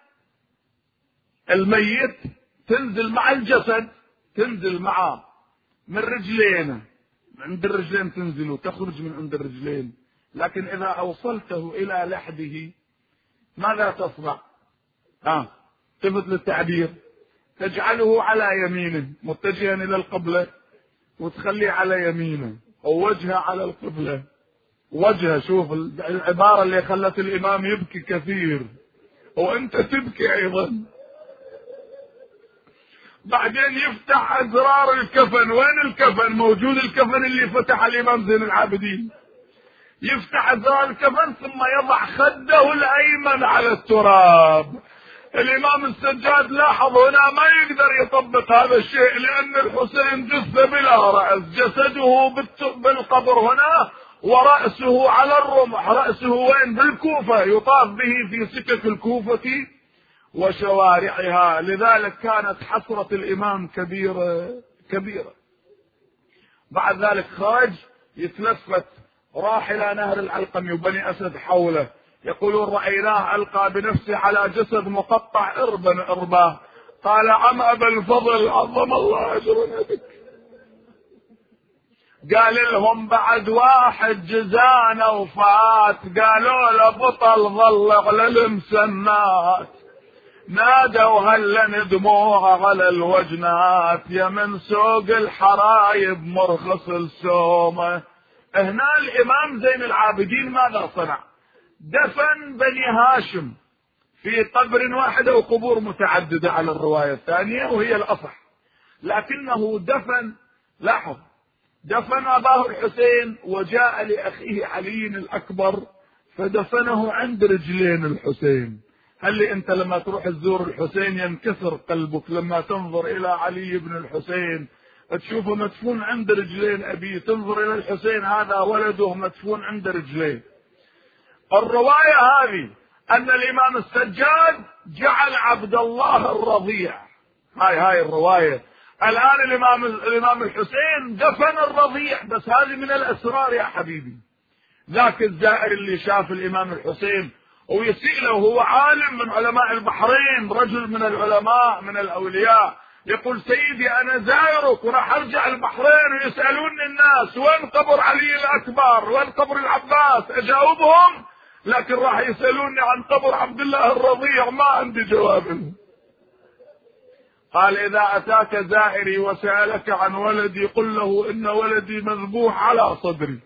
[SPEAKER 1] الميت، تنزل مع الجسد، تنزل معه من رجلينه، من عند الرجلين تنزل وتخرج من عند الرجلين. لكن إذا أوصلته إلى لحده ماذا تصنع؟ آه تفت للتعبير، تجعله على يمينه متجها إلى القبلة، وتخليه على يمينه ووجهه على القبلة. وجهه، شوف العبارة اللي خلت الإمام يبكي كثير وأنت تبكي أيضا. بعدين يفتح أزرار الكفن. وين الكفن؟ موجود الكفن اللي فتح الإمام زين العابدين. يفتح أزرار الكفن ثم يضع خده الأيمن على التراب. الإمام السجاد لاحظ هنا ما يقدر يطبق هذا الشيء، لأن الحسين جثة بلا رأس، جسده بالقبر هنا ورأسه على الرمح. رأسه وين؟ بالكوفة، يطاف به في سكك الكوفة وشوارعها. لذلك كانت حسرة الإمام كبيرة كبيرة. بعد ذلك خرج يتلفت، راح إلى نهر العلقم وبني أسد حوله، يقولون رأيناه ألقى بنفسه على جسد مقطع إربا إربا. قال عم أبا الفضل عظم الله أجرنا بك. قال لهم بعد واحد جزانا وفات، قالوا له بطل ظل على المسنات، نادوا هل دموع على الوجنات، يا من سوق الحرايب مرخص السومة. هنا الإمام زين العابدين ماذا صنع؟ دفن بني هاشم في قبر واحد وقبور متعددة على الرواية الثانية وهي الأصح، لكنه دفن، لاحظ، دفن أباه الحسين وجاء لأخيه علي الأكبر فدفنه عند رجلين الحسين. هل لي أنت لما تروح تزور الحسين ينكسر قلبك لما تنظر إلى علي بن الحسين تشوفه مدفون عند رجلين أبيه، تنظر إلى الحسين هذا ولده مدفون عند رجلين. الرواية هذه أن الإمام السجاد جعل عبد الله الرضيع، هاي هاي الرواية. الآن الإمام الإمام الحسين دفن الرضيع، بس هذه من الأسرار يا حبيبي. ذاك الزائر اللي شاف الإمام الحسين ويسأله، هو عالم من علماء البحرين، رجل من العلماء من الأولياء، يقول سيدي أنا زائرك وراح أرجع البحرين ويسألوني الناس وين قبر علي الأكبر وين قبر العباس، أجاوبهم، لكن راح يسألوني عن قبر عبد الله الرضيع ما عندي جواب. قال إذا أتاك زائري وسألك عن ولدي قل له إن ولدي مذبوح على صدري.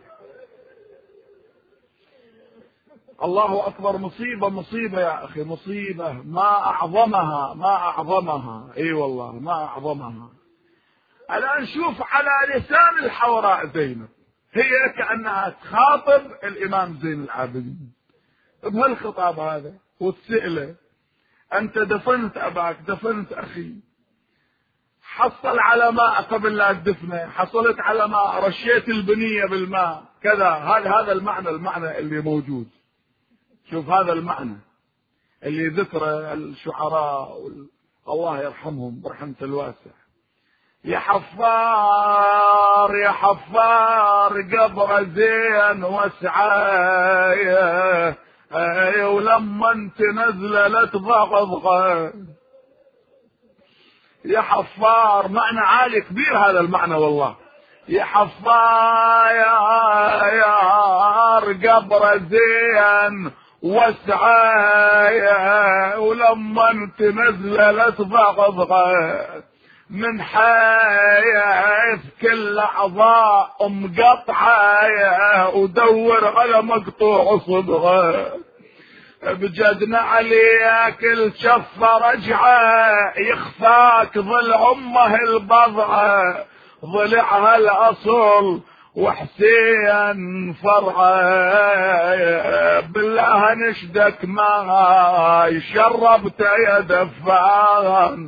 [SPEAKER 1] الله أكبر. مصيبة مصيبة يا أخي، مصيبة ما أعظمها ما أعظمها. أي أيوة والله ما أعظمها. الآن شوف على لسان الحوراء زينب، هي كأنها تخاطب الإمام زين العابدين بهالخطاب هذا وتسأله أنت دفنت أباك، دفنت أخي، حصل على ماء قبل لا تدفنه، حصلت على ماء، رشيت البنية بالماء كذا. هذا هذا المعنى المعنى اللي موجود. شوف هذا المعنى اللي ذكره الشعراء وال... الله يرحمهم برحمة الواسع. يا حفار يا حفار قبر زين وسعايه، ولما انت نزله لا تضغضغه. يا حفار معنى عالي كبير هذا المعنى والله. يا حفار يا قبر زين وسعايه، ولما انت نزله لا تضغضغه، من حيث كل اعضاء مقطعه ودور على مقطوع صدغه. بجدنا عليك الشفة رجعة يخفاك ظل امه البضعة ضلعها الاصل وحسين فرعه بالله نشدك ما شربت يا دفان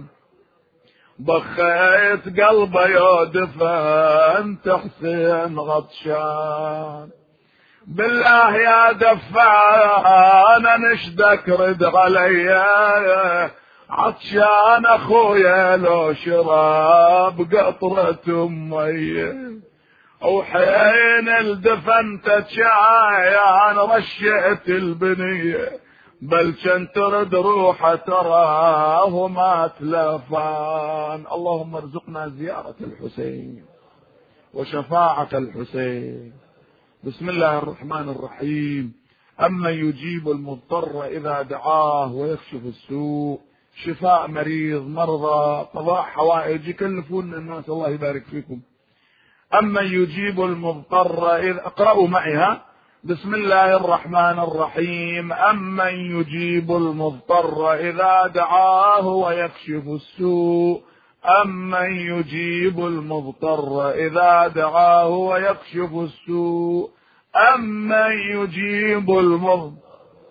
[SPEAKER 1] بخيت قلبه يودفه انت حسين غطشان بالله يا دفان نشدك رد عليا عطشان اخويا لو شراب قطرة مي وحين الدفنت شايان رشيت البنية بل كان ترد روحه تراه ما تلفان. اللهم ارزقنا زيارة الحسين وشفاعة الحسين. بسم الله الرحمن الرحيم. أما يجيب المضطر إذا دعاه ويكشف السوء، شفاء مريض مرضى قضاء حوائج يكلفون الناس الله يبارك فيكم. أما يجيب المضطر إذا اقرأوا معها بسم الله الرحمن الرحيم. أما يجيب المضطر إذا دعاه ويكشف السوء. أما يجيب المضطر إذا دعاه ويكشف السوء. أما يجيب المضطر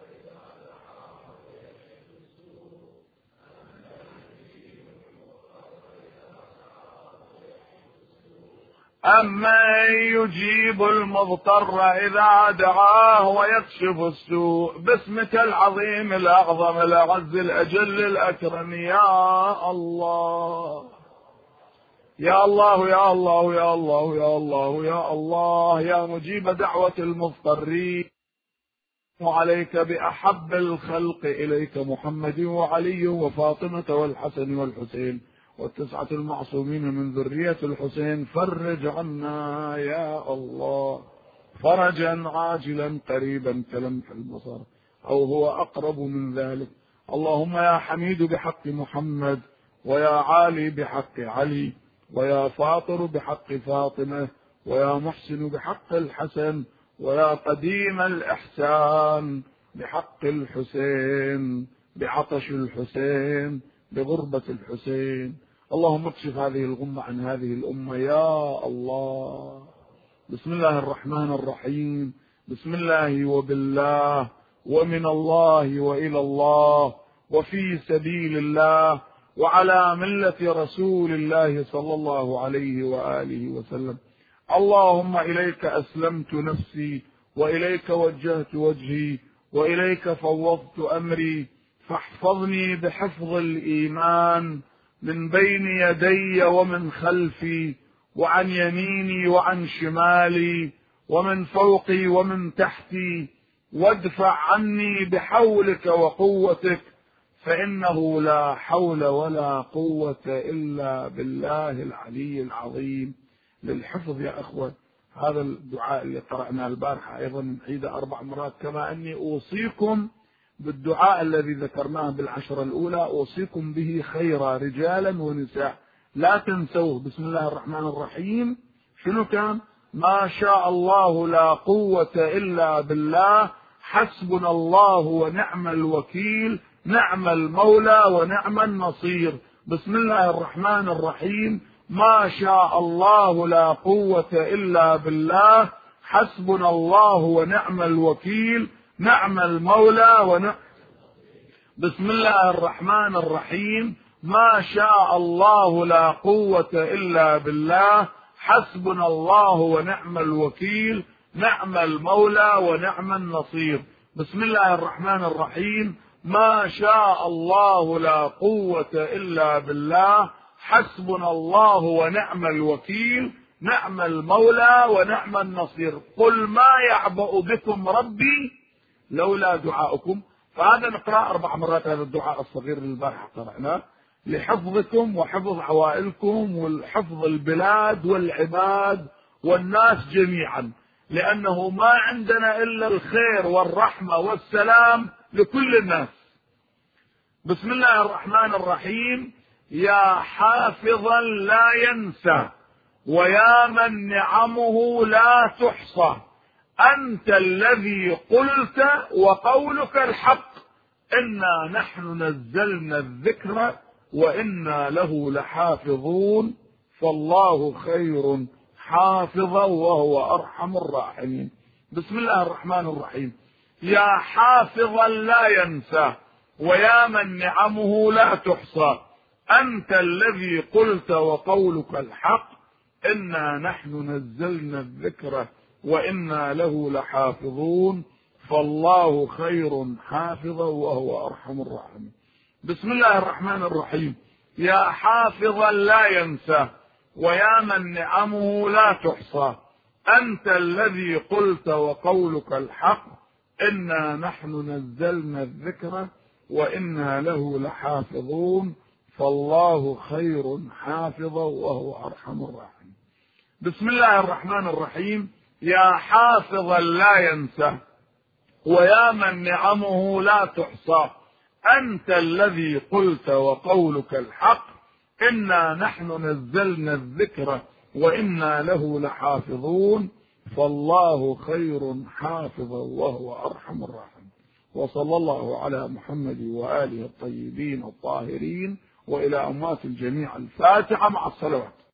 [SPEAKER 1] أما يجيب المضطر إذا دعاه ويكشف السوء. باسمك العظيم الأعظم الأعز الأجل الأكرم يا الله يا الله يا الله يا الله يا الله يا الله يا مجيب دعوة المضطرين، وعليك بأحب الخلق إليك محمد وعلي وفاطمة والحسن والحسين والتسعة المعصومين من ذرية الحسين. فرج عنا يا الله فرجا عاجلا قريبا كلمح البصر أو هو أقرب من ذلك. اللهم يا حميد بحق محمد، ويا عالي بحق علي، ويا فاطر بحق فاطمة، ويا محسن بحق الحسن، ويا قديم الإحسان بحق الحسين، بعطش الحسين، بغربة الحسين. اللهم اكشف هذه الغمة عن هذه الأمة يا الله. بسم الله الرحمن الرحيم. بسم الله وبالله ومن الله وإلى الله وفي سبيل الله وعلى ملة رسول الله صلى الله عليه وآله وسلم. اللهم إليك أسلمت نفسي، وإليك وجهت وجهي، وإليك فوضت أمري، فاحفظني بحفظ الإيمان من بين يدي ومن خلفي، وعن يميني وعن شمالي، ومن فوقي ومن تحتي، وادفع عني بحولك وقوتك، فإنه لا حول ولا قوة إلا بالله العلي العظيم. للحفظ يا أخوة هذا الدعاء اللي قرأناه البارحة أيضا نعيده أربع مرات، كما أني أوصيكم بالدعاء الذي ذكرناه بالعشرة الأولى أوصيكم به خيرا رجالا ونساء، لا تنسوه. بسم الله الرحمن الرحيم. شنو كان؟ ما شاء الله لا قوة إلا بالله، حسبنا الله ونعم الوكيل، نعم المولى ونعم النصير. بسم الله الرحمن الرحيم. ما شاء الله لا قوة إلا بالله، حسبنا الله ونعم الوكيل، نعم المولى ونعم. بسم الله الرحمن الرحيم. ما شاء الله لا قوة إلا بالله، حسبنا الله ونعم الوكيل، نعم المولى ونعم النصير. بسم الله الرحمن الرحيم. ما شاء الله لا قوة إلا بالله، حسبنا الله ونعم الوكيل، نعم المولى ونعم النصير. قل ما يعبأ بكم ربي لولا دعاؤكم. فهذا نقرأ أربع مرات هذا الدعاء الصغير اللي البارحة قرأناه لحفظكم وحفظ عوائلكم والحفظ البلاد والعباد والناس جميعا، لأنه ما عندنا إلا الخير والرحمة والسلام لكل الناس. بسم الله الرحمن الرحيم. يا حافظا لا ينسى، ويا من نعمه لا تحصى، أنت الذي قلت وقولك الحق، إنا نحن نزلنا الذكر وإنا له لحافظون فالله خير حافظا وهو أرحم الراحمين. بسم الله الرحمن الرحيم. يا حافظا لا ينسى ويا من نعمه لا تحصى، أنت الذي قلت وقولك الحق، إنا نحن نزلنا الذكر وإنا له لحافظون فالله خير حافظا وهو أرحم الراحمين. بسم الله الرحمن الرحيم. يا حافظا لا ينسى ويا من نعمه لا تحصى، أنت الذي قلت وقولك الحق، إنا نحن نزلنا الذكر وإنا له لحافظون فالله خير حافظا وهو أرحم الراحمين. بسم الله الرحمن الرحيم. يا حافظا لا ينسى ويا من نعمه لا تحصى، أنت الذي قلت وقولك الحق، إنا نحن نزلنا الذكر وإنا له لحافظون فالله خير حافظا وهو أرحم الراحمين. وصلى الله على محمد وآله الطيبين الطاهرين وإلى أموات الجميع. الفاتحة مع الصلوات.